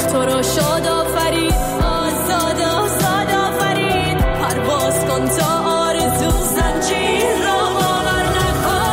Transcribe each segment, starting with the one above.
تو رو شاد آفرید، آزاد آزاد آفرید. پرواز کن تا آرزو زنجیر را باور نکن.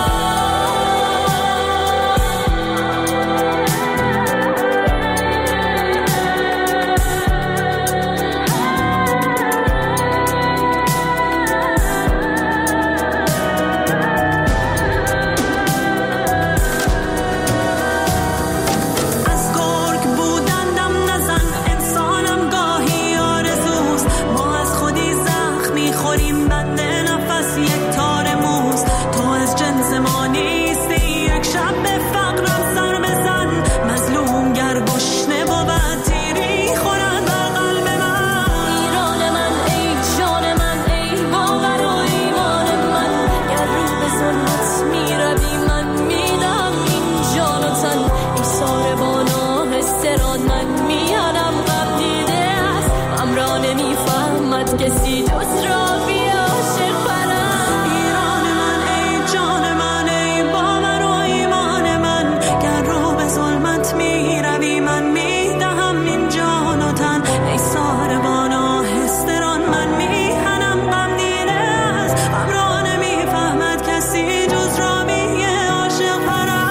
از گرگ بودن دم نزن، انسانم گاهی آرزوست. ما از خودی زخم میخوریم، بند نفس یک تار موست. تو از جنس ما نیستی، یک شب به فقرم سر بزن. مظلوم گر گشنه بود تیری خورد بر قلب من. ایران من ای جان من، ای باور و ایمان من. گر رو به ظلمت میروی من میدم این جان و تن. ای ساربانا حسران من میانم غم دیده است. غم را نمیفهمد کسی جز را بی عاشق پرست. ایران من ای جان من، ای باور و ایمان من. گر رو به ظلمت میروی من میدهم این جان و تن. ای ساربانا حسران من میهنم غم دیده است. غم را نمیفهمد کسی جز را بی عاشق پرست.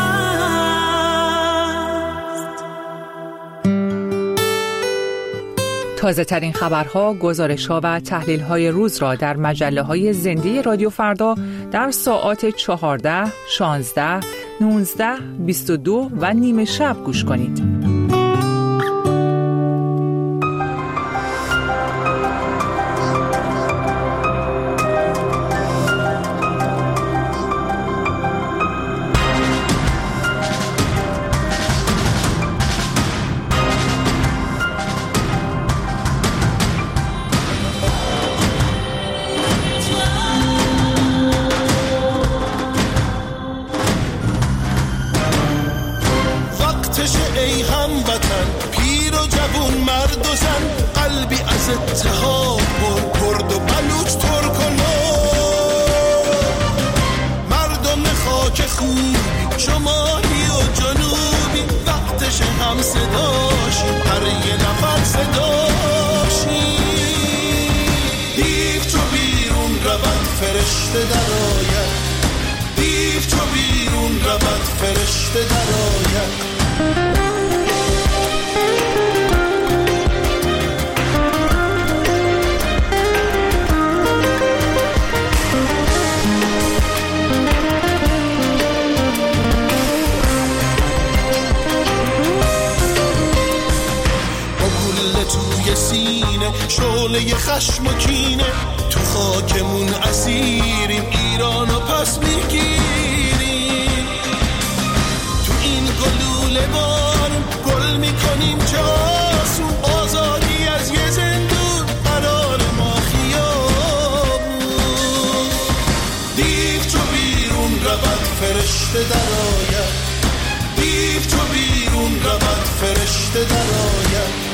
تازه ترین خبرها، گزارش‌ها و تحلیل‌های روز را در مجله‌های زنده رادیو فردا در ساعات 14، 16، 19، 22 و نیم شب گوش کنید. وقتش ای هموطن، پیر و جوون مرد و زن. قلبی از اتحاد پر، کرد و بلوچ ترک و نور. مردم خاک خوبی، شمالی و جنوبی. وقتش هم صداشی، هر یه نفر صداشی. دیو چو بیرون رود فرشته در آید. دیو چو بیرون رود فرشته در آید. با گل توی سینه، شعله خشم و کینه. تو خاکمون اسیریم، ایرانو پس میگیریم. تو این گلوله بارون گل میکنیم چه آسون. آزادی از یه زندون، قرار ما خیابون. دیو چو بیرون رود فرشته در آید. دیو چو بیرون رود فرشته در آید.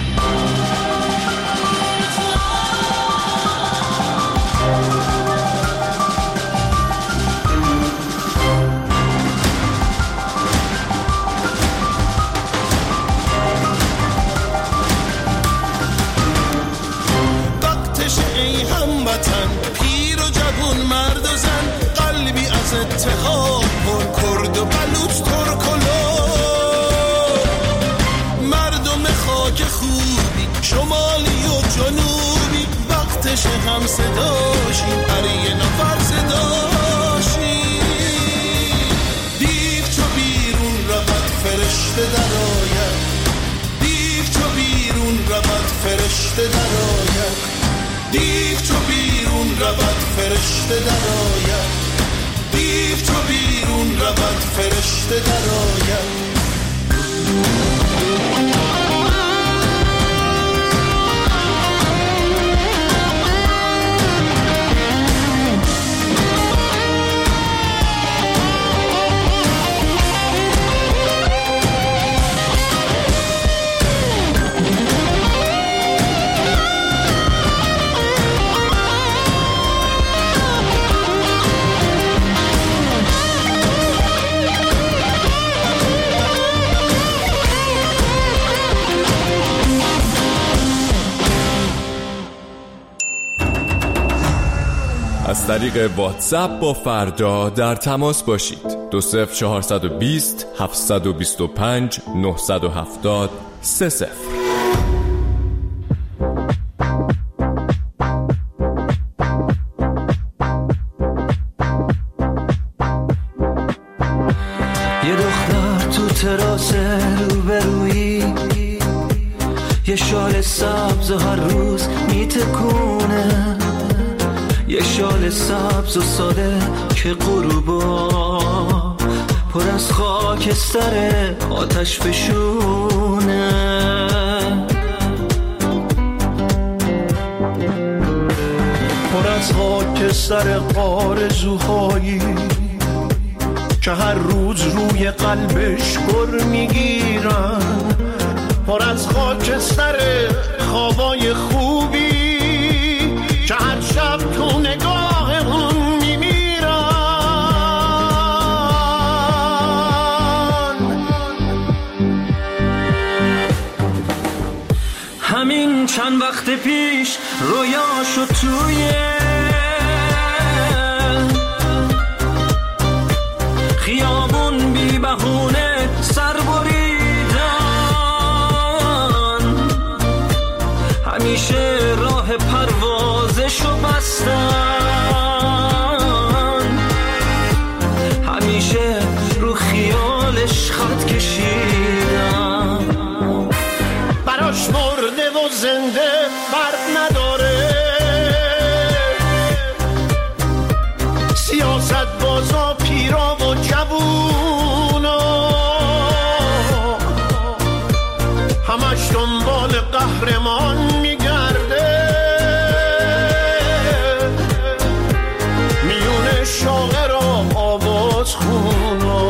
ای هموطن، پیر و جوون مرد و زن. قلبی از اتحاد پر، کرد و بلوچ ترک و لور. مردم خاک خوبی، شمالی و جنوبی. وقتش هم صداشی، هر یه نفر صداشی. دیو چو بیرون رود فرشته در آید. دیو چو بیرون رود فرشته در آید. دیو چو بیرون رود فرشته در آید. دیو چو بیرون رود فرشته در آید. از طریق واتساپ با فردا در تماس باشید. 20420 725 970 30. یه دختر تو تراس روبرویی، یه شال سبز هر روز میتکونه، یه شال سبز و ساده که غروبا پر از خاکستر آتش فشونه. پر از خاکستر آرزوهایی که هر روز روی قلبش گر میگیرن، پر از خاکستر خوابای خوبی که هر شب تو نگاه اون میمیرن. همین چند وقت پیش رویاشو توی خیابون بی بهونه سر بریدن، همیشه راه پروازشو بستن، همیشه رو خیالش خط کشیدن. براش مرده و زنده فرق نداره، سیاست بازا پیرا و جوونا همش دنبال قهرمان میگرده، میونه شاعر و آواز خونا.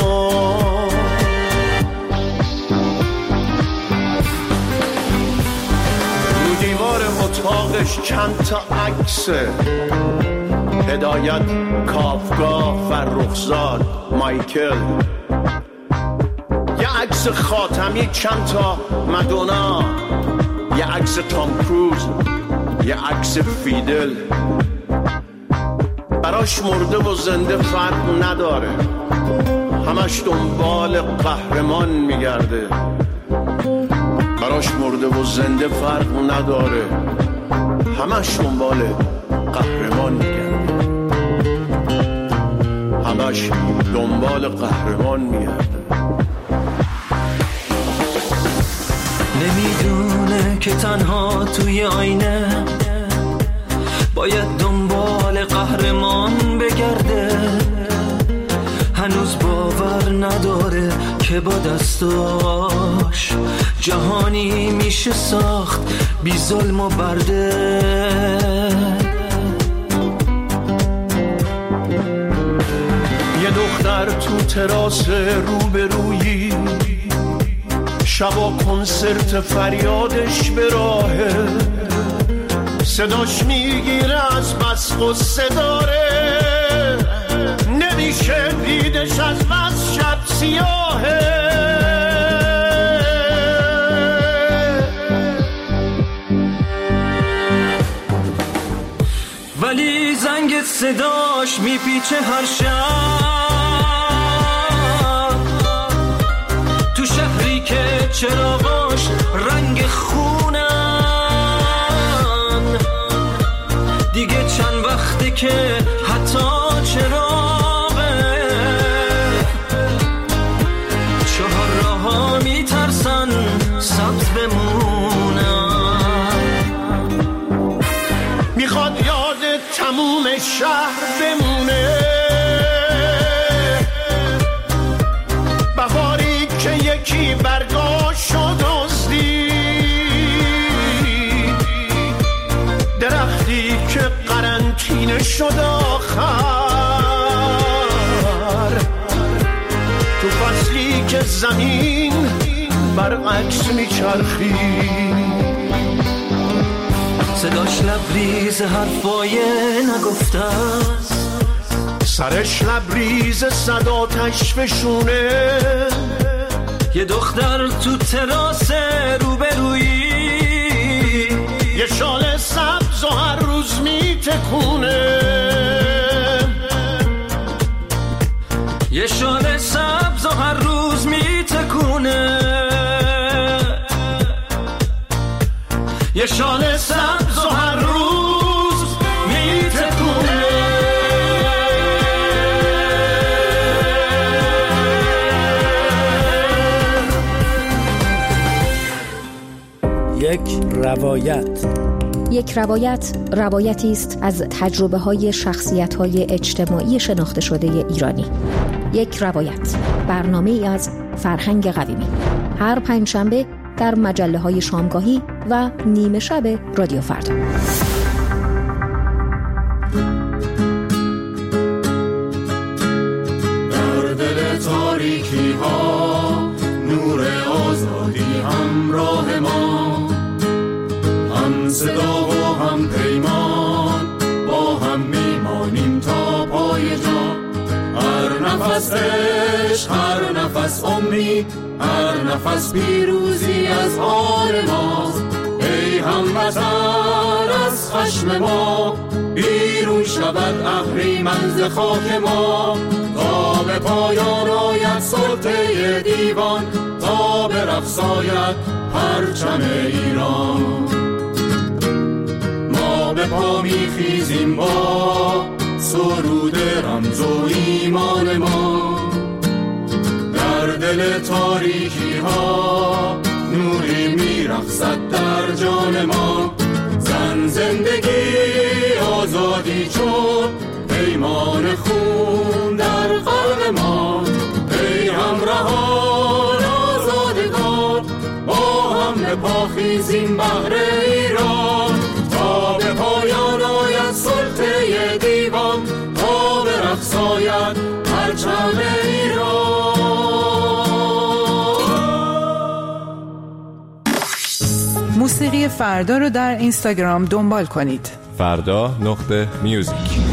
رو دیوار اتاقش چند تا عکسه، هدایت، کافکا، فرخزاد، مایکل، یه عکس خاتمی، چند تا مدونا، یه عکس تام کروز، یه عکس فیدل. براش مرده و زنده فرق نداره، همش دنبال قهرمان میگرده. براش مرده و زنده فرق نداره، همش دنبال قهرمان میگرده، همش دنبال قهرمان میگرده. نمیدونه که تنها توی آینه باید دنبال قهرمان بگرده، هنوز باور نداره که با دستاش جهانی میشه ساخت بی ظلم و برده. یه دختر تو تراس روبرویی، شبا کنسرت فریادش به راهه، صداش میگیره از بس غصه داره، نمیشه دیدش از بس شب سیاهه. ولی زنگ صداش میپیچه هر شب، تو شهری که چراغاش رنگ خونن، دیگه چند وقته که حتی چراغه چهار راه‌ها میترسن سبز بمونن. میخواد یاد تموم شهر بمونه، بهاری که یکی برگاشو دزدی، درختی که قرنطینه شد آخر، تو فصلی که زمین برعکس میچرخی، صداش لبریز حرفای نگفته است، سرش لبریز صداتش فشونه. یه دختر تو تراس روبرویی، یه شال سبز و هر روز میتکونه. یه شال سبز و هر روز میتکونه. یک روایت روایتی است از تجربه‌های شخصیت‌های اجتماعی شناخته شده ایرانی. یک روایت، برنامه‌ای از فرهنگ قویمی، هر پنجشنبه در مجله‌های شامگاهی و نیمه شب رادیو فردا. در دل تاریکی ها نور آزادی همراه ما، هم صدا و هم پیمان با هم میمانیم تا پای جان. هر نفس عشق، هر نفس امید، هر نفس پیروزی از آن ماست. ای هموطن از خشم ما بیرون شود اهریمن ز خاک ما. تا به پایان آید سلطه دیوان، تا برقصاید پرچم ایران. ما به پا میخیزیم با سرود رمز و ایمان ما. در دل تاریکی ها نوری میرقصد در جان ما. زن زندگی آزادی چون پیمان خون در قلب ما. ای همراهان آزادگان با هم به پا خیزیم بهر ایران. تا به پایان آید سلطه دیوان، تا به رقص آید پرچم ایران. موسیقی فردا رو در اینستاگرام دنبال کنید. فردا.music.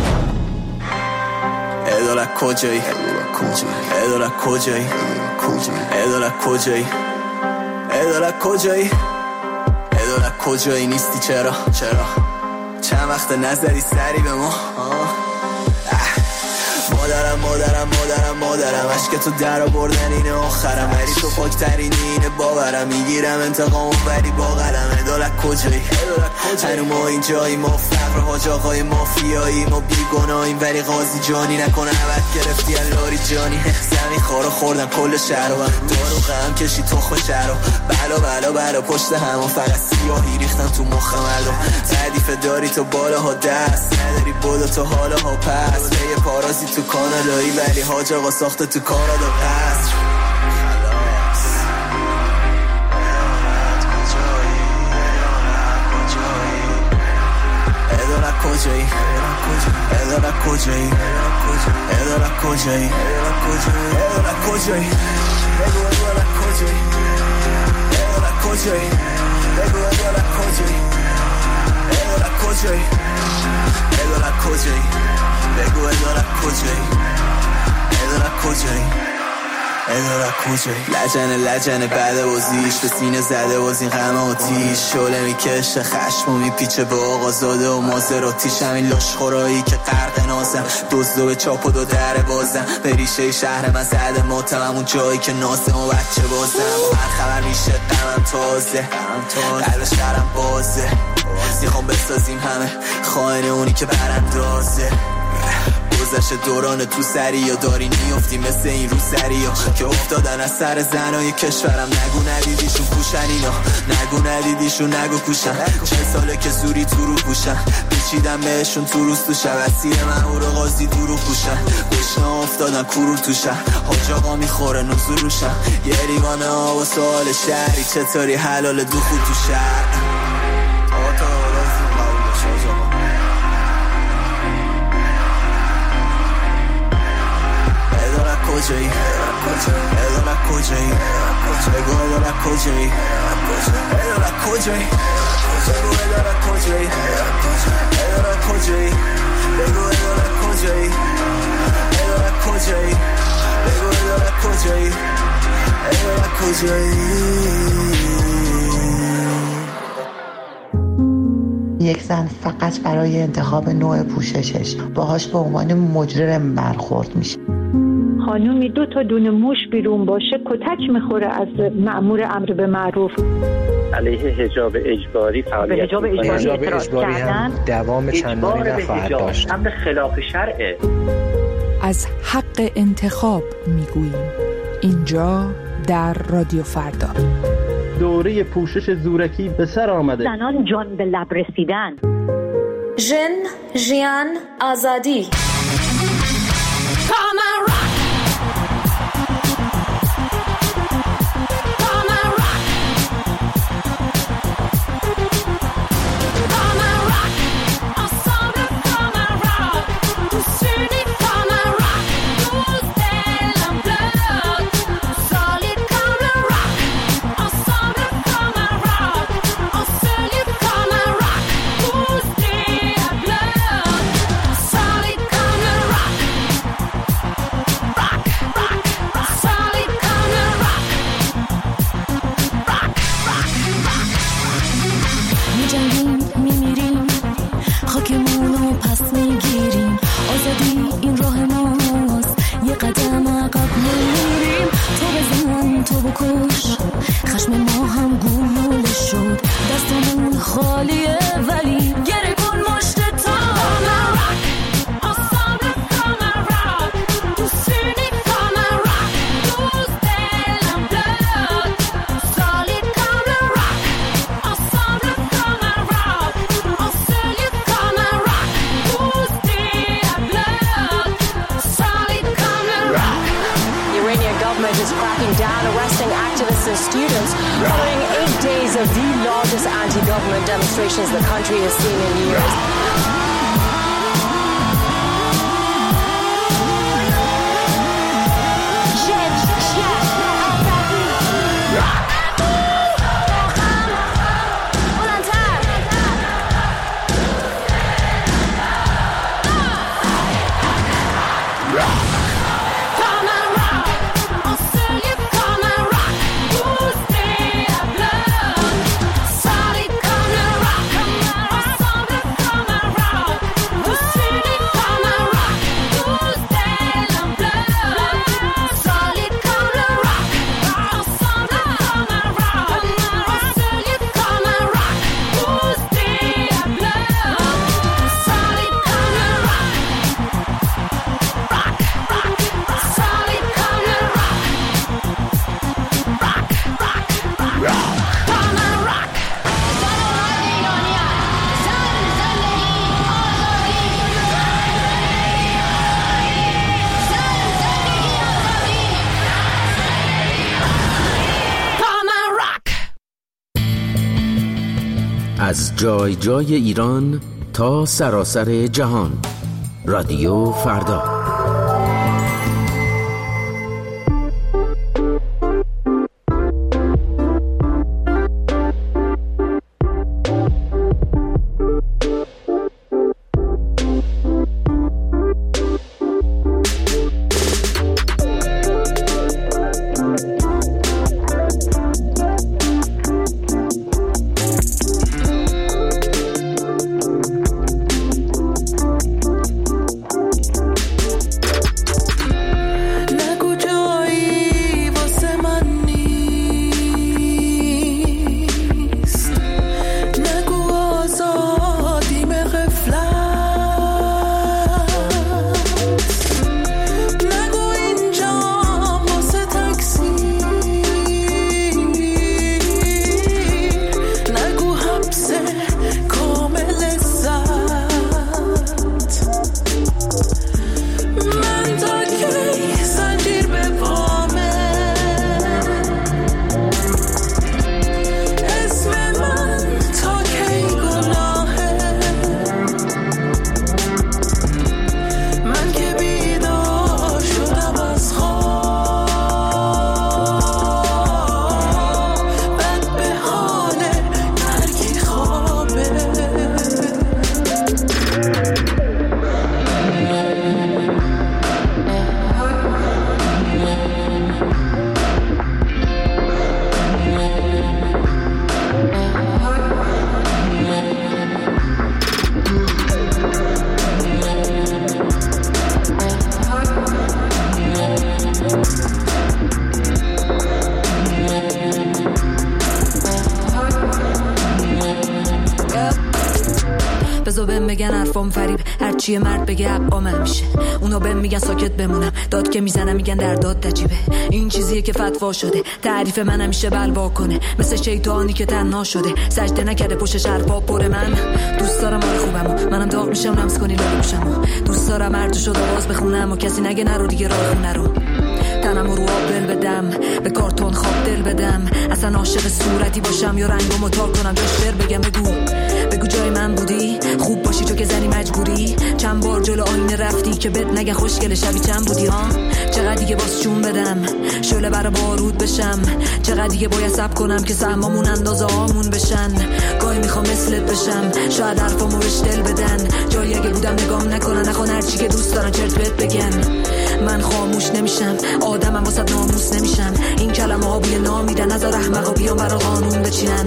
اداره کجایی؟ اداره کجایی؟ اداره کجایی؟ اداره کجایی؟ اداره کجایی نیستی؟ چرا؟ چند وقت نظری سری به ما؟ مادرم عشق تو در آوردن اینه آخرم، ولی تو پاکترینی اینه باورم. میگیرم انتقامو ولی با قلم. عدالت کجایی؟ هنو ما اینجایی، ما فقر حاج آقای مافیایی، ما بیگناهیم ولی قاضی جانی نکنه عبد گرفتی اللاری جانی. زمین خارو خوردن کل شهرو، دارو غم کشی تخم شهرو. بلا پشت همون فقط سیاهی ریختن تو مخ مردم. تعریف داری تو بالاها دست نداری، بودا تو حالاها پس. یه پارازی تو کانادایی ولی حاج آقا ساخته تو کانادا قصر. اداره کجایی؟ اداره کجایی؟ اداره کجایی؟ اداره کجایی؟ بگو اداره کجایی؟ اداره کجایی؟ بگو اداره کجایی؟ اداره کجایی؟ اداره کجایی؟ بگو اداره کجایی؟ اداره کجایی؟ اداره کجایی؟ لجنه بعد بازیش به سینه زده باز این غم آتیش. شعله میکشه خشم و میپیچه به آقا زاده و مازراتیش. همین لاشخورایی که غرق نازم، دزدو به چاپ و دو در بازم. به ریشه شهر من زده ماتم، اون جایی که نازم و بچه بازم. با هر خبر میشه غمم تازه، قلب شهرم بازه. میخوام بسازیم همه خائن اونی که براندازه. گذشته دوران تو سری یا داری نیفتی مثل این رو سری ها که افتادن از سر زنای کشورم. نگو ندیدیشون پوشن اینا، نگو ندیدیشون نگو کوشن. 40 ساله که زوری تو رو پوشن، پیچیدم بهشون تو روز تو شب. اسیر مهور و قاضی دورو پوشن، گشنه افتادن کورو تو شهر. حاج آقا میخوره نوزو روشن. یه ریوانه ها و سوال شهری چطوری حلال دو خود تو شهر. کجایی؟ اداره کجایی؟ بگو اداره کجایی؟ اداره کجایی؟ بگو اداره کجایی؟ اداره کجایی؟ بگو اداره کجایی؟ اداره کجایی؟ بگو اداره کجایی؟ اداره کجایی؟ یک زن فقط برای انتخاب نوع پوششش باهاش به عنوان مجرم برخورد میشه. خانومی 2 تا دونه موش بیرون باشه کتک میخوره از مأمور امر به معروف. علیه حجاب اجباری فعالیت حجاب اجباری هم دوام چندانی نخواهد داشت. امر خلاف شرعه. از حق انتخاب میگوییم اینجا در رادیو فردا. دوره پوشش زورکی به سر آمده. زنان جان به لب رسیدن. ژن، ژیان، آزادی. Demonstrations the country has seen in years. از جای جای ایران تا سراسر جهان. رادیو فردا. تو بهم بگن حرفام فریب، هرچی مرد بگه عقامم میشه. اونا بهم میگن ساکت بمونم، داد که میزنم میگن در داد تجیبه. این چیزیه که فتوا شده، تعریف من همیشه بلوا کنه، مثل شیطانی که تنها شده، سجده نکرده پشت حرفا پر. من دوست دارم حال خوبمو، منم داغ میشم لمس کنی لالو میشم. دوست دارم هر جو شد آواز بخونم و کسی نگه نرو دیگه راه خونه رو. تنم رو آب دل بدم، به کارتون خواب دل بدم، اصلا عاشق صورتی باشم یا رنگمو تا کنم، یا شعر بگم. بگو جای من بودی، خوب باشی تو که زنی مجبوری. چند بار جلو آینه رفتی که بد نگه خوشگل شبی چند بودی ها. چقدر دیگه باز جون بدم، شعله برا بارود بشم. چقدر دیگه باید صبر کنم که سهمامون اندازه هامون بشن. گاهی میخوام مثلت بشم، شاید حرفامو بهش دل بدن. جایی اگه بودم نگام نکنن، نخوان هرچی که دوست دارن چرت بهت بگن. من خاموش نمیشم، آدمم واسه ناموس نمیشم. این کلمه ها بوی نام میدن، نذار احمقا بیان برا قانون بچینن.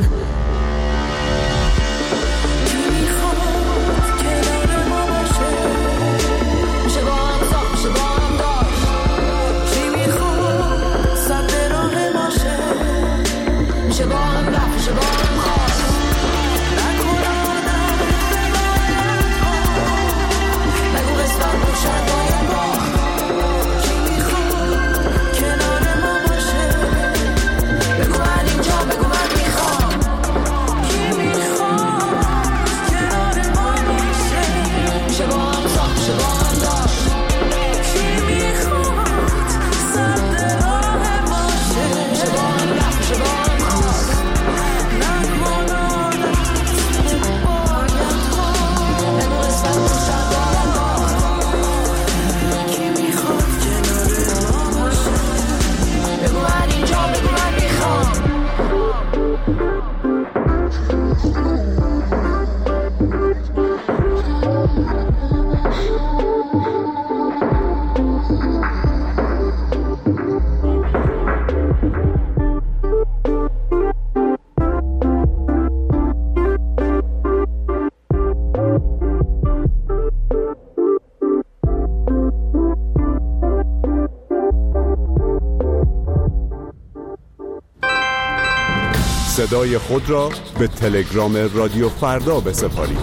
صدای خود را به تلگرام رادیو فردا بسپارید.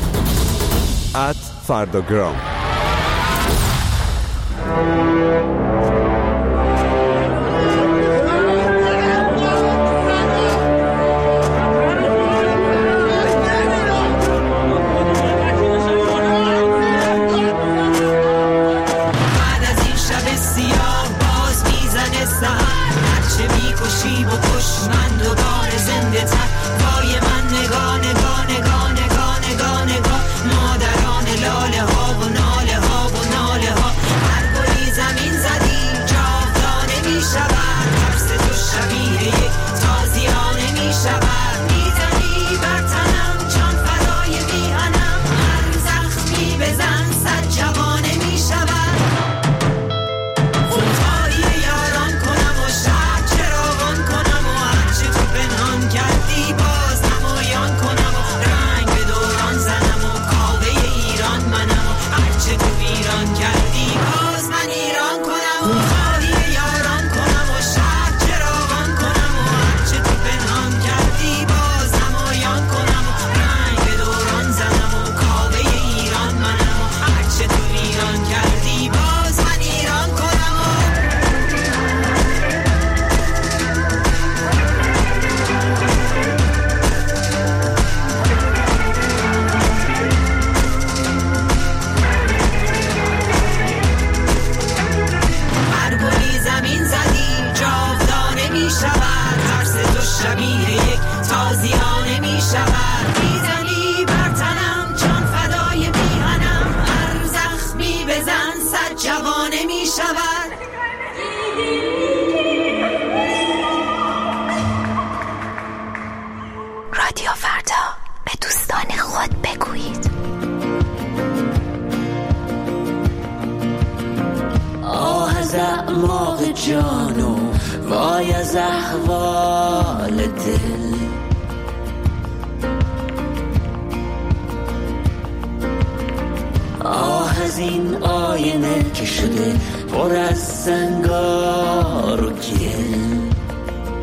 @فرداگرام. رادیو فردا، به دوستان خود بگویید. آه از اعماق جانو وای از احوال دل، آه از این آینه که شده پر از سنگار و گل،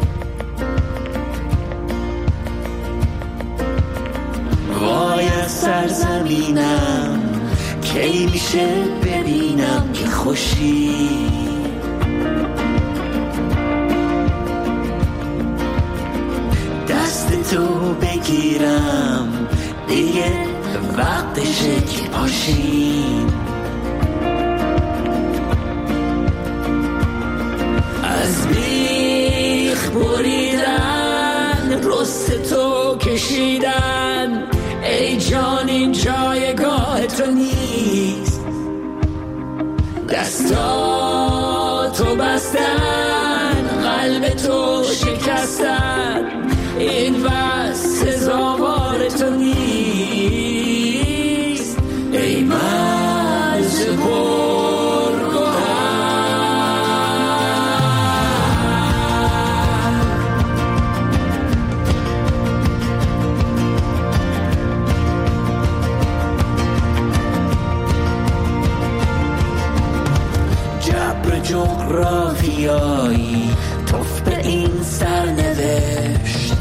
وای از سرزمینم کی میشه ببینم که خوشی دست تو بگیرم دیگه وقتشه که پاشیم از بیخ بریدن رست تو کشیدن ای جان این جایگاه تو نیست دستاتو بستن قلب تو شکستن این بس سزاوار تو نیست ای مرز جغرافیایی توف به این سرنوشت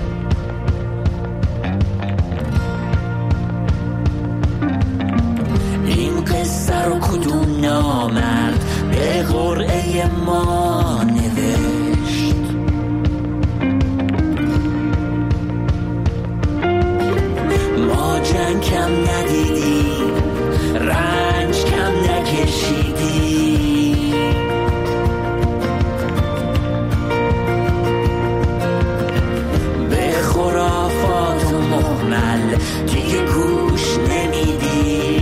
این قصه رو کدوم نامرد به قرعه ما نوشت ما جنگ کم ندیدیم رنج کم نکشیدیم دیگه گوش نمیدی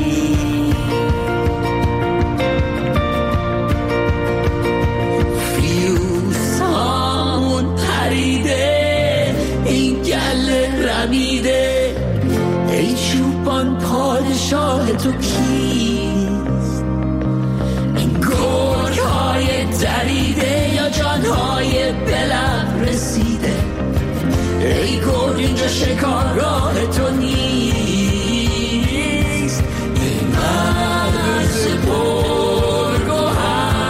فیوزامون پریده این گله رمیده ای چوبان پادشاه تو کیست این گرگ‌های دریده یا جانهای بلب رسیده ای گرگ اینجا شکارگاه تو نیست ای مرز پرگوهر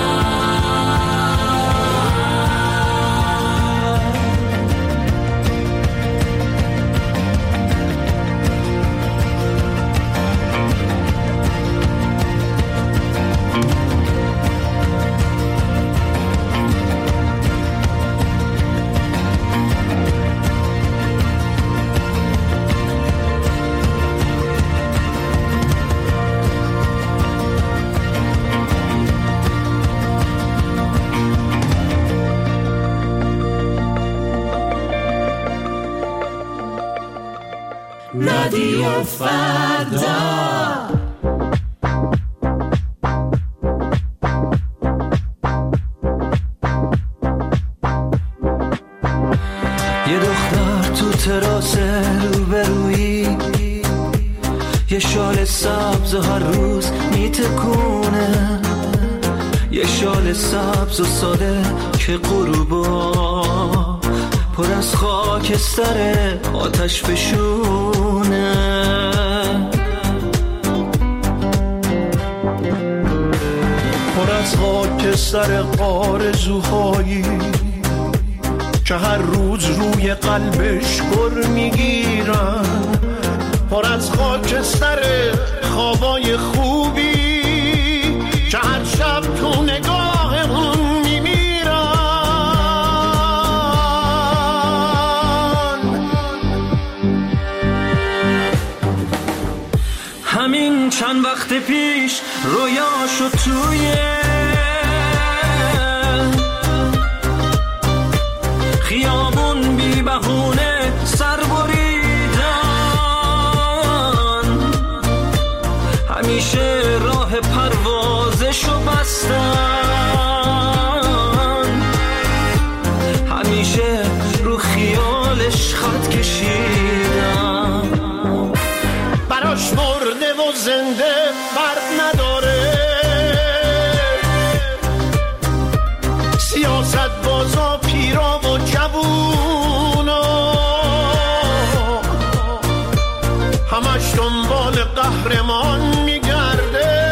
رادیو فردا یه دختر تو تراس روبرویی یه شال سبز و هر روز میتکونه یه شال سبز و ساده که غروبا پر از خاکستر آتش فشونه پر از خاکستر آرزوهایی که هر روز روی قلبش گر میگیرن پر از خاکستر خوابای خوبی که هر شب تو نگاه اون همین چند وقت پیش رویاشو توی خیابون بی بهونه سر بریدن همیشه راه پروازشو بستن همیشه رو خیالش خط کشیدن براش مرده و زنده فرق نداره سیاست بازا پیرا و جوونا همش دنبال قهرمان میگرده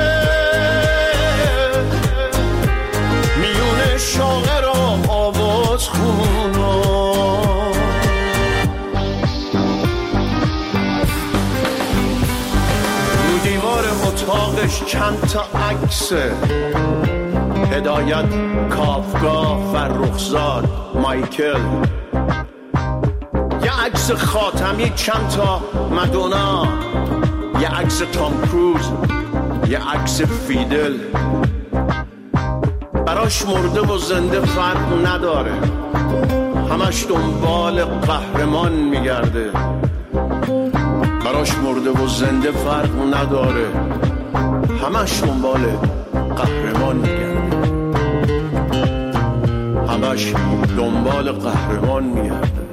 میون شاعر و آواز خونا دورش چند تا عکسه، هدایت، کافگاه، فرخزاد، مایکل، یه عکس خاتمی، چند تا مدونا، یه عکس تام کروز، یه عکس فیدل. براش مرده و زنده فرق نداره، همش دنبال قهرمان میگرده. براش مرده و زنده فرق نداره، همش دنبال قهرمان میگرده، همش دنبال قهرمان میگرده.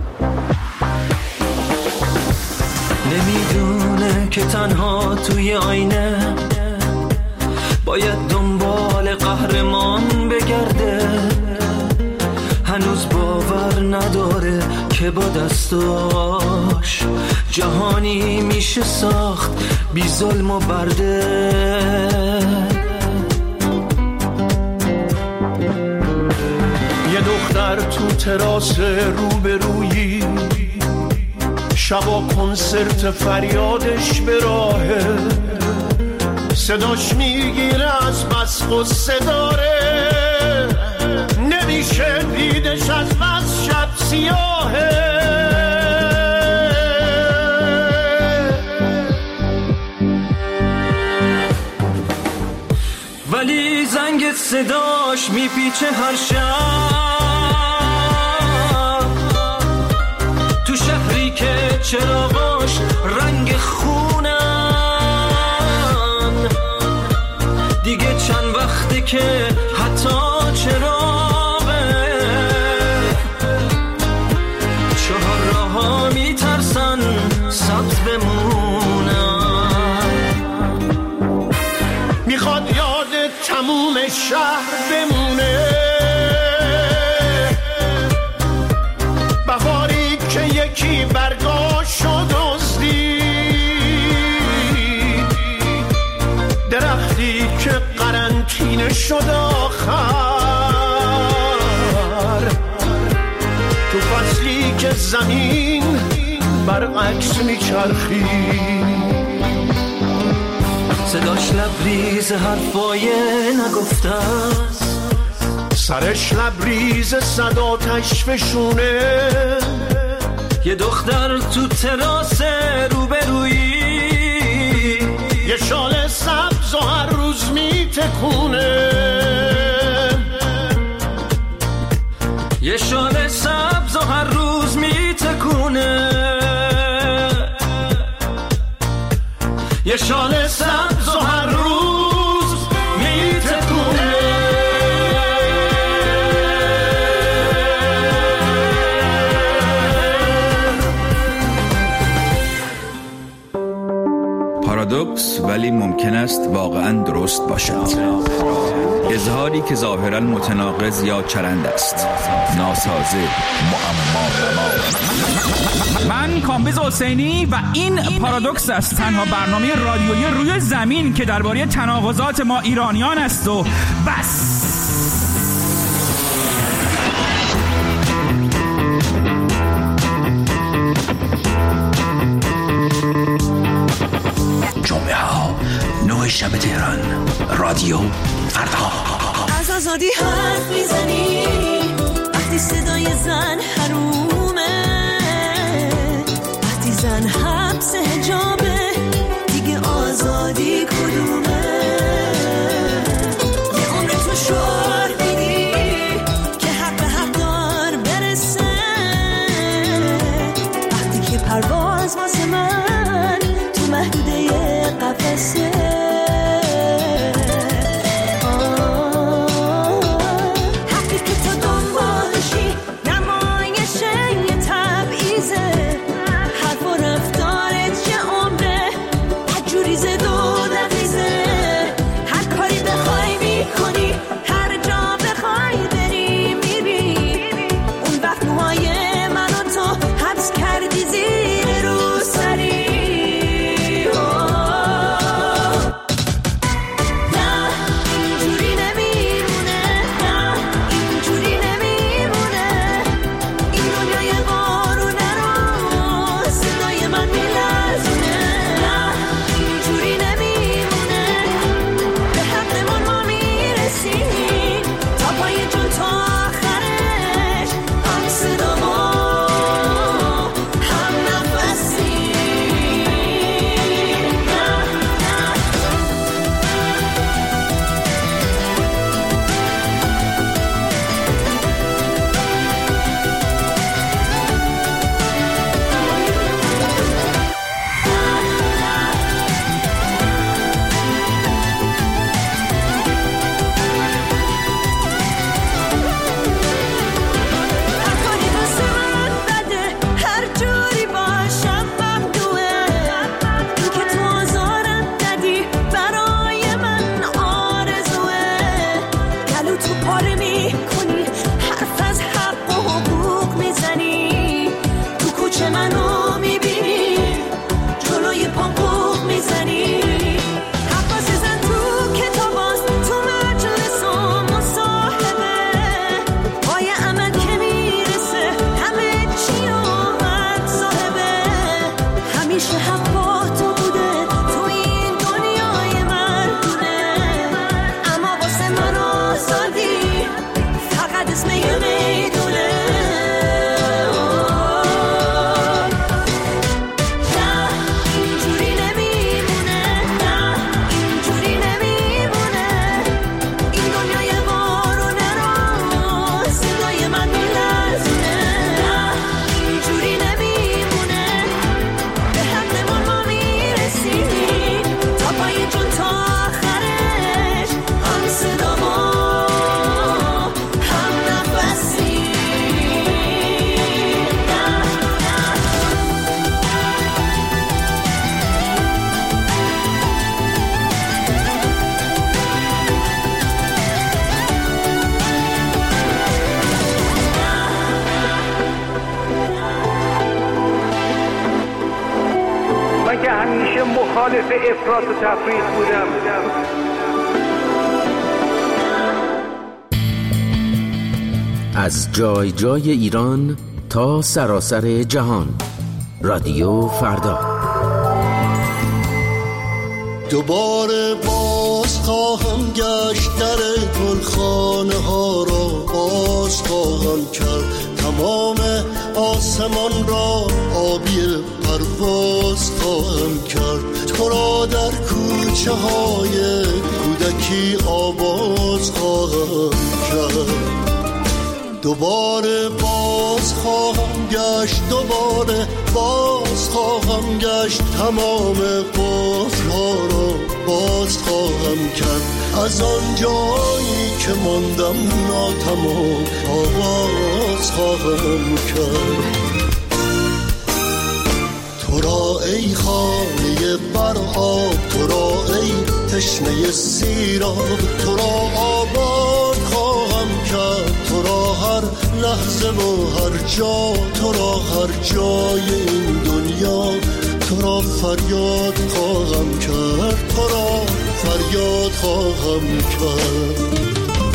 نمیدونه که تنها توی آینه باید دنبال قهرمان بگرده. هنوز باور نداره که با دستاش جهانی میشه ساخت بی ظلم و برده. یه دختر تو تراس روبرویی، شبا کنسرت فریادش به راهه، صداش میگیره از بس غصه داره، نمیشه دیدش از بس شب سیاهه. ولی زنگ صداش میپیچه هر شب تو شهری که چراغاش رنگ خونن. دیگه چند وقته که حتی چراغه چهار راه‌ها میترسن سبز بمونن. میخواد یاد تموم شهر بمونه، بهاری که یکی برگاشو دزدید، درختی که قرنطینه شد آخر، تو فصلی که زمین برعکس میچرخید. صداش لبریز حرفای نگفته است، سرش لبریز صداتش فشونه. یه دختر تو تراس روبرویی، یه شال سبز و هر روز میتکونه، یه شال سبز و هر روز میتکونه، یه شال سبز و هر روز میتکونه. پارادوکس ولی ممکن است واقعاً درست باشد. اظهاری که ظاهراً متناقض یا چرند است، ناسازه، معما. من کامبیز حسینی و این پارادوکس است، تنها برنامه رادیویی روی زمین که درباره تناقضات ما ایرانیان است و بس. جمعه ها 9 شب تهران، رادیو فردا. از آزادی حرف میزنی وقتی صدای زن حرومه، وقتی زن حبس حجابه دیگه آزادی کدومه؟ یه عمر تو شعار میدی که حق به حق دار برسه، وقتی که پرواز واسه من تو محدوده قفسه. رفتار همیشه منو میبینی جلوی پام بوق میزنی حواس زن تو کتاباست تو مجلس و مصاحبه پای عمل که میرسه همه چی اومد صاحبه همیشه هم با تو بوده تو این دنیای مردونه اما واسه من آزادی فقط اسم یه میدونه که همیشه مخالف افراط و تفریط بودم. از جای جای ایران تا سراسر جهان، رادیو فردا. دوباره باز خواهم گشت در گلخانه ها را باز خواهم کرد تمام آسمان را آبی پرواز خواهم کرد تو را در کوچه های کودکی آواز خواهم کرد دوباره باز خواهم گشت دوباره باز خواهم گشت تمام قفل‌ها را باز خواهم کرد از آن جایی که ماندم ناتمام آواز خواهم کرد تو را ای خانه بر آب تو را ای تشنه سیراب تو را آباد خواهم کرد تو را هر لحظه و هر جا تو را هر جای این دنیا تو را فریاد خواهم کرد تو را فریاد خواهم کرد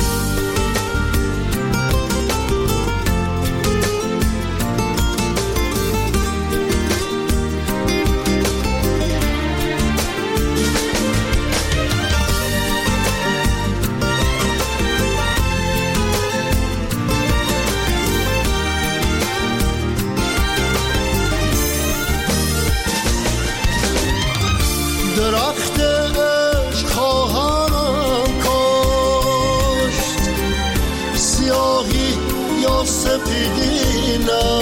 درخت عشق خواهم کاشت سیاهی یا سپیدی نه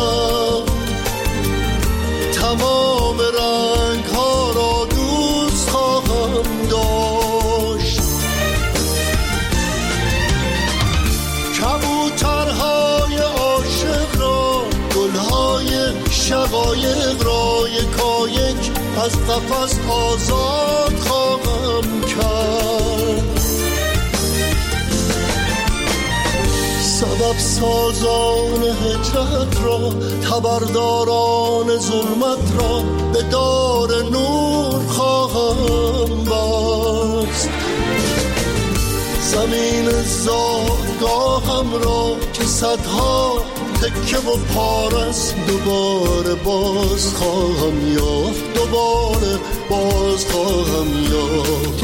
تمام رنگ ها را دوست خواهم داشت کبوترهای عاشق را گلهای شقایق را یکایک از قفس آزاد خواهم کرد سبب سازان هجرت را خبرداران ظلمت را به دار نور خواهم بست زمین زادگاهم را که صدها تکه و پارس دوباره باز خواهم یافت دوباره باز خواهم یافت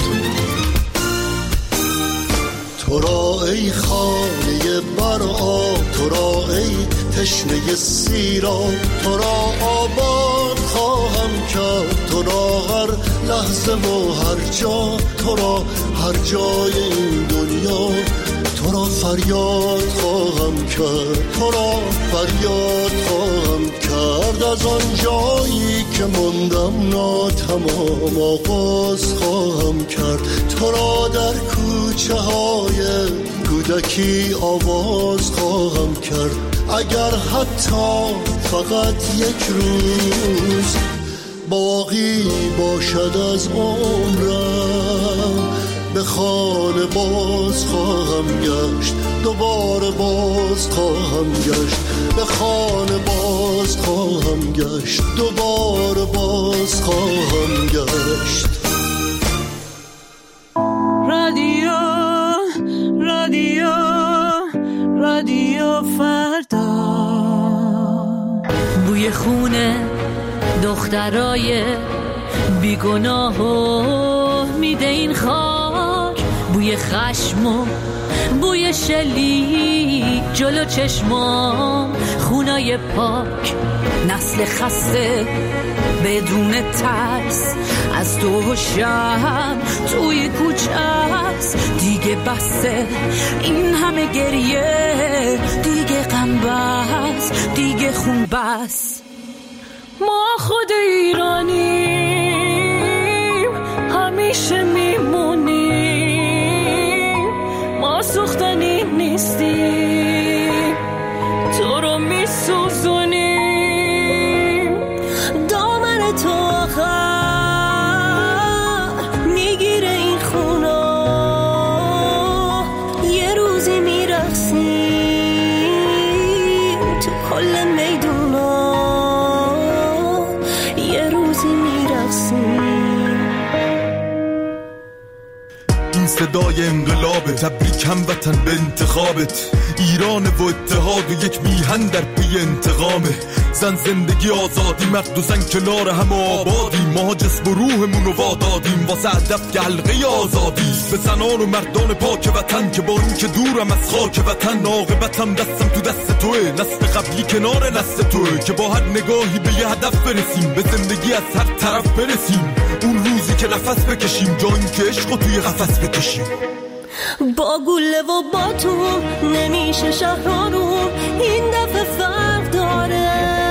تو را ای خانه بر آب تو را ای تشنه سیراب تو را آباد خواهم کرد تو را هر لحظه و هر جا تو را هر جای این دنیا تو را فریاد خواهم کرد تو را فریاد خواهم کرد از آن جایی که ماندم ناتمام آغاز خواهم کرد تو را در کوچه های کودکی آواز خواهم کرد اگر حتی فقط یک روز باقی باشد از عمرم به خانه باز خواهم گشت، دوباره باز خواهم گشت، به خانه باز خواهم گشت، دوباره باز خواهم گشت. رادیو رادیو رادیو فردا، بوی خونه دخترای بیگناه و میده این خاک، بوی خشم و بوی شلیک جلو چشمام، خونای پاک، نسل خسته بدون ترس از دو و شب توی کوچه است. دیگه بسه این همه گریه، دیگه غم بس، دیگه خون بس. ما خود ایرانیم همیشه میمونیم، ما سوختنی نیستیم تو رو میسوزونیم. دامن تو آخر میگیره این خونا، یه روزی میرقصیم تو کل میدونا، یه روزی میرقصیم. این صدای انقلابه، تبریک هموطن به انتخابت. ایران و اتحاد و یک میهن در پی انتقامه. زن زندگی آزادی، مرد و زن کنار هم آبادیم. ما جسم و روحمون رو وادادیم واسه هدف که حلقه آزادی. به زنان و مردان پاک وطن که با این که دورم از خاک وطن، عاقبتم دستم تو دست توه. نسل قبلی کنار نسل توه که با هر نگاهی به یه هدف برسیم، به زندگی از هر طرف برسیم. اون روزی که نفس بکشیم، جا این که عشقو توی قفس بکشیم. با گله و با تو نمیشه شهر رو این دفعه فرق داره.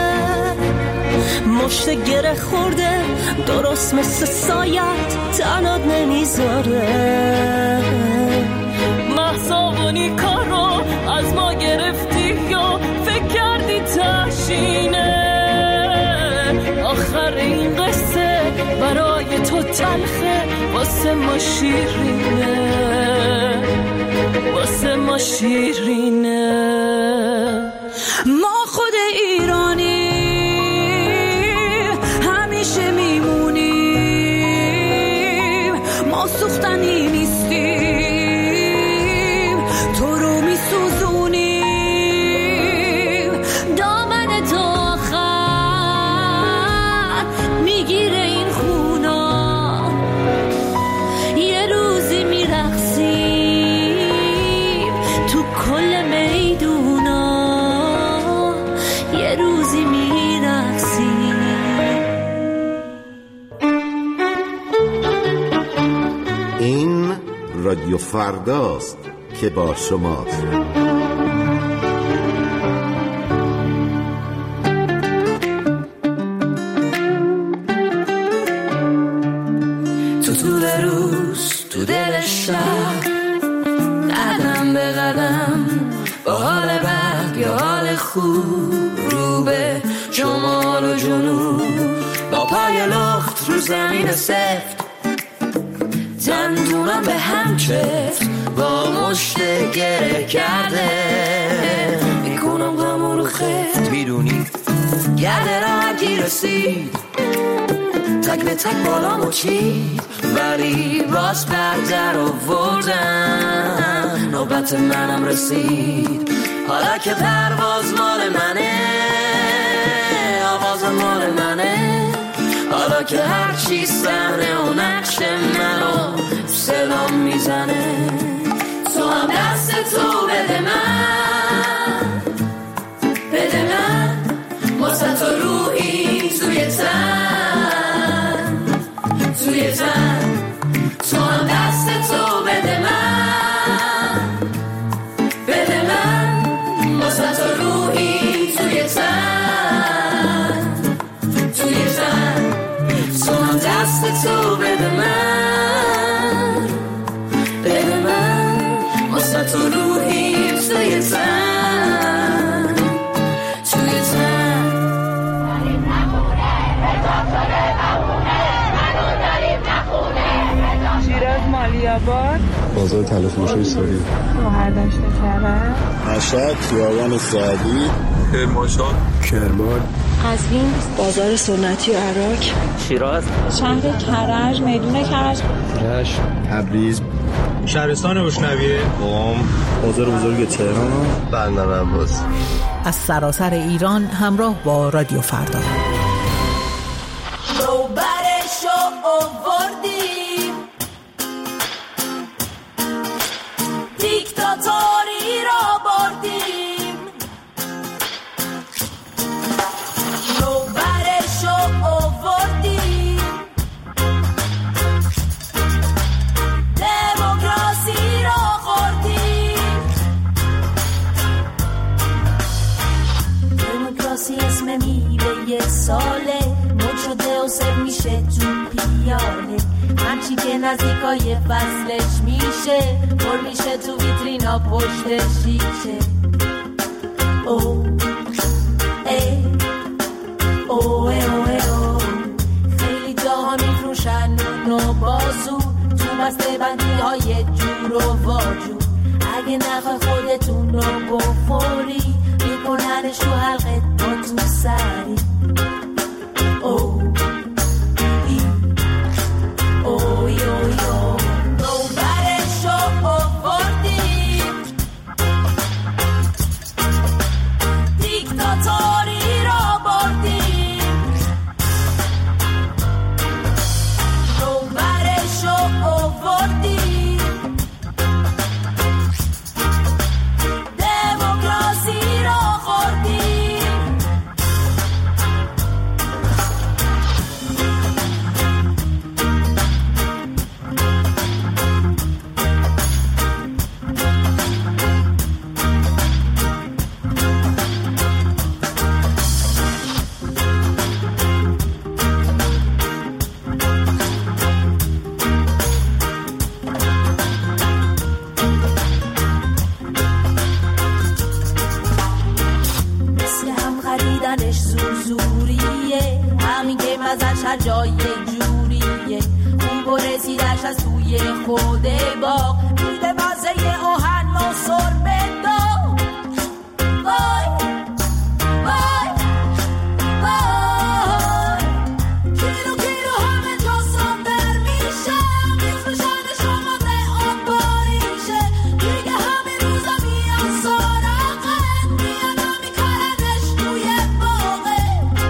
مشت گره خورده درست مثل سایت تنات نمیذاره. محصابونی کار رو از ما گرفتی یا فکر کردی تشینه. آخر این قصه برای تو تلخه، واسه ما شیرینه، واسه ما شیرینه. ما خود ایرانی همیشه میمونیم، ما سوختنی نیستیم تو رو میسوزونیم. دامن تو آخر میگیره این خونا، یه روزی میرقصیم تو کل میدونا، یه روزی میرقصیم. این رادیو فرداست که با شماست. تو طول روز تو دل شب، قدم به قدم با حال بد یا حال خوب، رو به شمال و جنوب، با پای لخت رو زمین سفت، دندونم به هم چفت با مشت گره کرده. میکنم غم رو خفت، میدونی گرده راحتی رسید، تک به تک بالامو چید، ولی باز بردر آوردن. نوبت منم رسید، حالا که پرواز مال منه، آواز مال منه. حالا که هرچی صحنه و نقش منو سلام میزنه، تو هم دست تو بده من، بده من، واسه تو روحی توی تن، توی تن. تو هم دست تو بده من، بده من، واسه تو روحی توی تن، توی تن. تو هم دست تو بده من، بده من، واسه تو روحی توی تن، توی تن. شیر از علی‌آباد، بازار طلایه‌فروشی سوری، شهردشت کرج، مشهد، خیابان سعدی، کرمانشاه، کرمان، قزوین، بازار سنتی عراق، شیراز، شهر کرج، میدون کرج، رشت، تبریز، شهرستان روشنویه، قم، بازار بزرگ تهران، بندر عباس. از سراسر ایران همراه با رادیو فردا. ساله مد شده و سر میشه تو پیاله، همچی که نزدیکای فصلش میشه پر میشه تو ویترینا پشت شیشه. او ای او ای او ای او خیلی جاها میفروشن نون و بازو تو بسته بندی های جور و واجور، اگه نخواه خودتون رو بخوری میکننش تو حلقه با تو سری. Oh, oh, yo, yo. Nobody show for them. Diktatori ra bordim. Nobody show for them. Demokrasi ra khordim. هر جای جوریه اون برسیدش از توی خود باغ میده مزه آهن و سربه داغ. وای وای وای کیلو کیلو همه جا ساندر میشه میفروشن شما ده آن باریشه دیگه همه روزا میان سراغت میان میکننش توی باغه.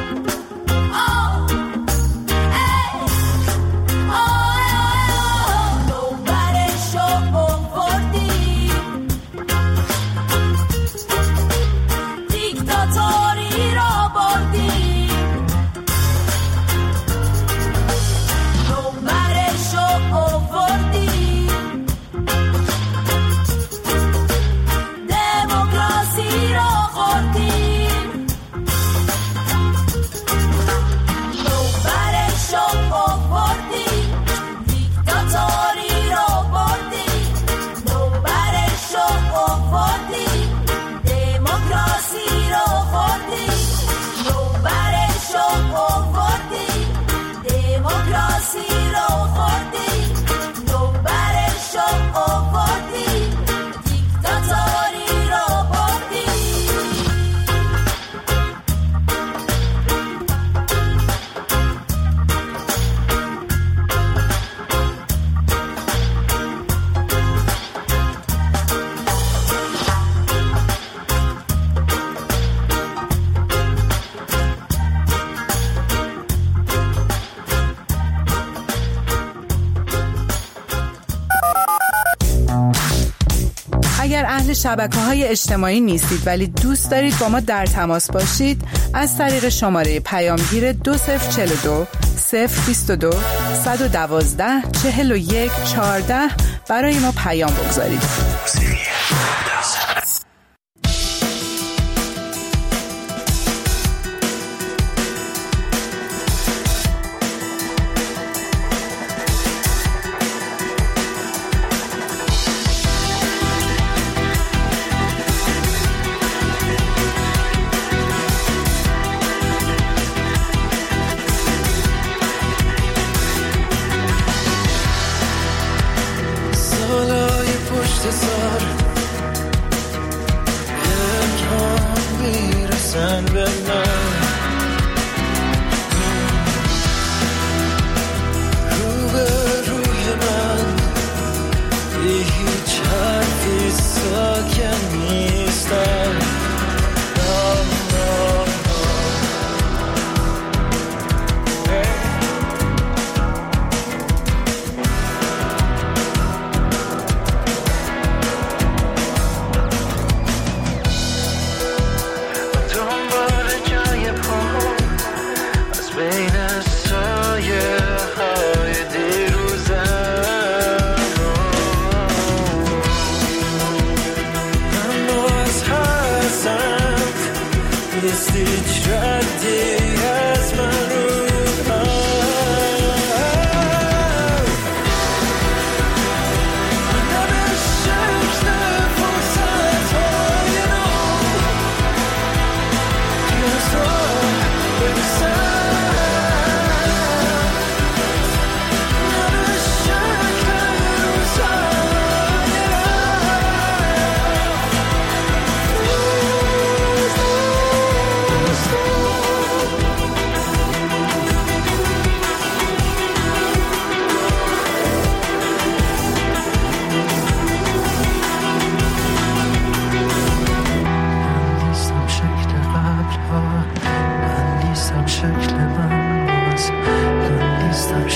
اگر اهل شبکه‌های اجتماعی نیستید ولی دوست دارید با ما در تماس باشید، از طریق شماره پیامگیر 2042 022 112 41 14 برای ما پیام بگذارید.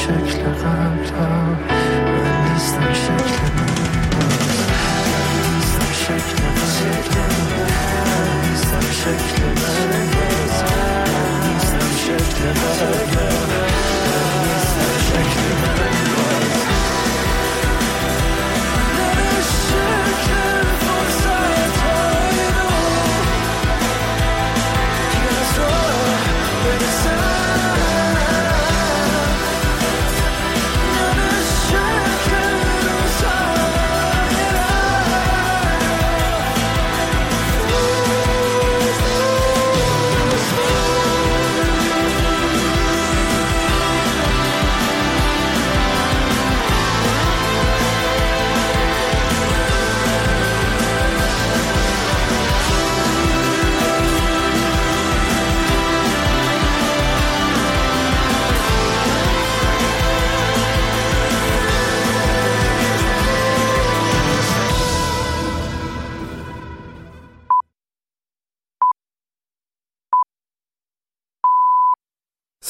شکل قبلا، من نیستم شکل نیستم شکل نیستم شکل نیستم شکل